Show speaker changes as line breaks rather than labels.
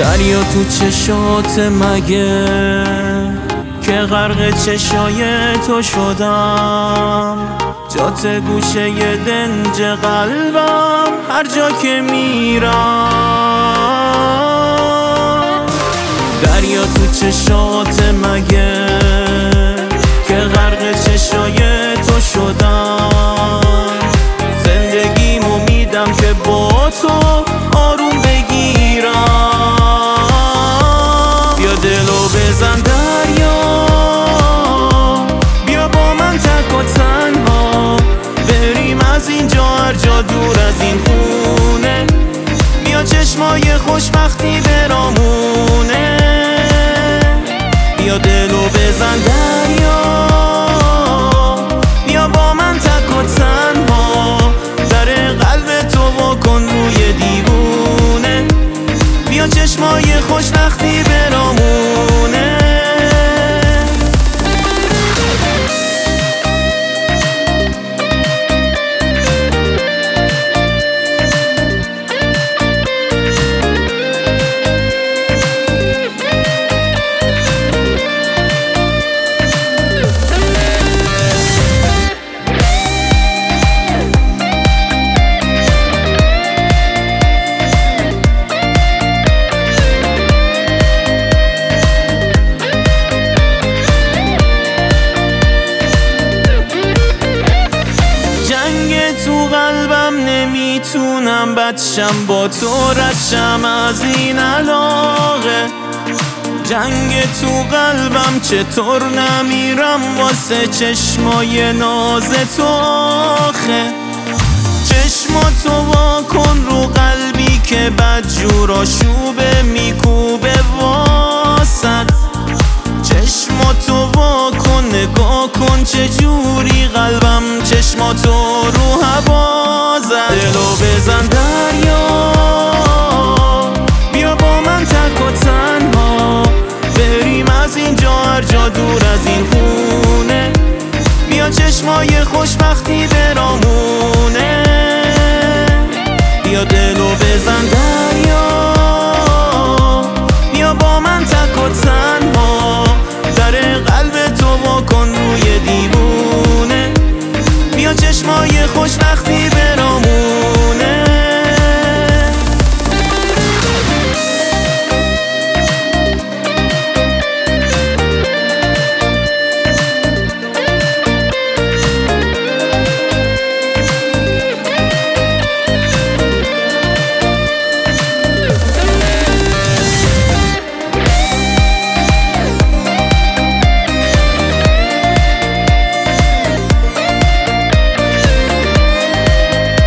دریا تو چشات مگه که غرق چشای تو شدم، جات گوشه ی دنج قلبم هر جا که میرم. دریا تو چشات مگه که غرق چشای تو شدم، زندگیمو میدم که با تو آروم بگیرم. بیا دلو بزن دریا، بیا با من تک و تنها بریم از اینجا هر جا دور از این خونه. بیا چشمای خوشبختی برامونه، بیا دلو بزن دریا، بیا با من تک و تنها در قلب تو بکن روی دیوونه. بیا چشمای خوشبختی برامونه. تو قلبم نمیتونم بدشم، با تو ردشم از این علاقه. جنگ تو قلبم چطور نمیرم واسه چشمای ناز تو آخه. چشماتو واکن رو قلبی که بدجور آشوبه میکوبه واسد. چشماتو واکن نگاه کن چجوری قلبم چشماتو رو هوا زد. دلو بزن دریا، بیا با من تک و تنها بریم از اینجا هر جا دور از این خونه. بیا چشمای خوشبختی برامونه، بیا دلو بزن دریا.